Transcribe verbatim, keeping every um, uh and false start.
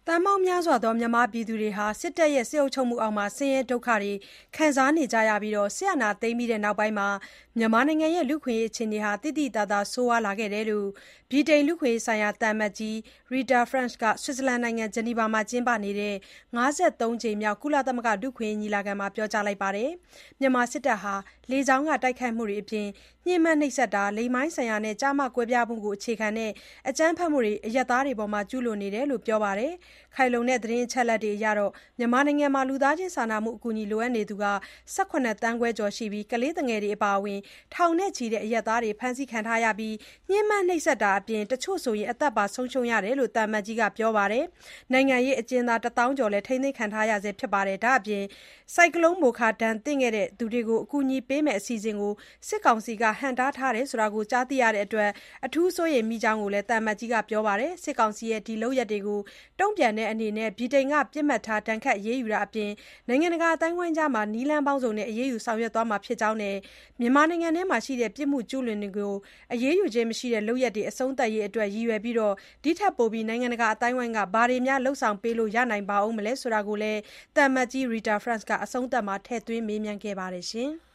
သန်းပေါင်းများစွာသောမြန်မာပြည်သူတွေဟာစစ်တပ်ရဲ့စစ်အုပ်ချုပ်မှုအောက်မှာဆင်းရဲဒုက္ခတွေခံစားနေကြရပြီးစစ်အာဏာသိမ်းပြီးနောက်ပိုင်းမြန်မာနိုင်ငံရဲ့လူ့အခွင့်အရေးအခြေအနေဟာသိသိသာသာဆိုးဝါးလာခဲ့တယ်လို့ဗြိတိန်လူ့အခွင့်အရေးဆိုင်ရာသံအမတ်ကြီး Rita France က ဆွစ်ဇာလန်နိုင်ငံဂျနီဗာမှာကျင်းပနေတဲ့ ငါးဆယ့်သုံးကြိမ်မြောက်ကုလသမဂ္ဂလူ့အခွင့်အရေးညီလာခံမှာပြောကြားလိုက်ပါတယ်။ မြန်မာစစ်တပ်ဟာ လေကြောင်းကတိုက်ခိုက်မှုတွေအပြင် ညှဉ်းပန်းနှိပ်စက်တာ၊ လိင်ပိုင်းဆိုင်ရာနဲ့ကျားမကွဲပြားမှုကိုအခြေခံတဲ့အကြမ်းဖက်မှုတွေအရပ်သားတွေအပေါ်ကျူးလွန်နေတယ်လို့ပြောပါတယ်။ ခိုင်လုံတဲ့သတင်းအချက်အလက်တွေအရမြန်မာနိုင်ငံမှာလူသားချင်းစာနာမှုအကူအညီလိုအပ်နေသူ ၁၇ သန်းခွဲကျော်ရှိပြီး ကလေးသူငယ်တွေအပါအဝင် ထောင်နဲ့ချီတဲ့အရပ်သားတွေဖမ်းဆီးခံထားရပြီး ညှဉ်းပန်းနှိပ်စက်တာအပြင် တချို့ဆိုအသက်ပါဆုံးရှုံးရတယ်လို့ သံအမတ်ကြီးကပြောပါတယ်။ နိုင်ငံရေးအကျဉ်းသား တသောင်းကျော်လည်းထိန်းသိမ်းခံထားရဆဲဖြစ်ပါတယ်။ ဒါ့အပြင် ဆိုင်ကလုန်းမိုခါဒဏ်သင့်ခဲ့သူတွေကို အကူအညီပေးမယ့်အစီအစဉ်ကို စစ်ကောင်စီက ဟန့်တားထားတယ်ဆိုတာကြားသိရတဲ့အတွက် အထူးစိုးရိမ်မိကြောင်းလည်း သံအမတ်ကြီးကပြောပါတယ်။ စစ်ကောင်စီရဲ့ဒီလုပ်ရပ်တွေကို တုံ့ပြန်တဲ့အနေနဲ့ ဗြိတိန်က ပစ်မှတ်ထားဒဏ်ခတ်အရေးယူတာအပြင် နိုင်ငံတကာအသိုင်းအဝိုင်းကြားနည်းလမ်းပေါင်းစုံနဲ့အရေးယူဆောင်ရွက်သွားမှာဖြစ်ကြောင်းနဲ့ မြန်မာနိုင်ငံအတွင်းပြစ်မှုကျူးလွန်သူတွေကို အရေးယူခြင်းမရှိတဲ့လုပ်ရပ်တွေအဆုံးသတ်ရေးအတွက်ရည်ရွယ်ပြီး ဒီထက်ပိုပြီးနိုင်ငံတကာအသိုင်းအဝိုင်းက ဘာတွေလုပ်ဆောင်ပေးလို့ရနိုင်ပါဦးမလဲဆိုတာကိုလည်း သံအမတ်ကြီး Rita France ကအဆုံးသတ်မှာထည့်သွင်းမေးမြန်းခဲ့ပါတယ်။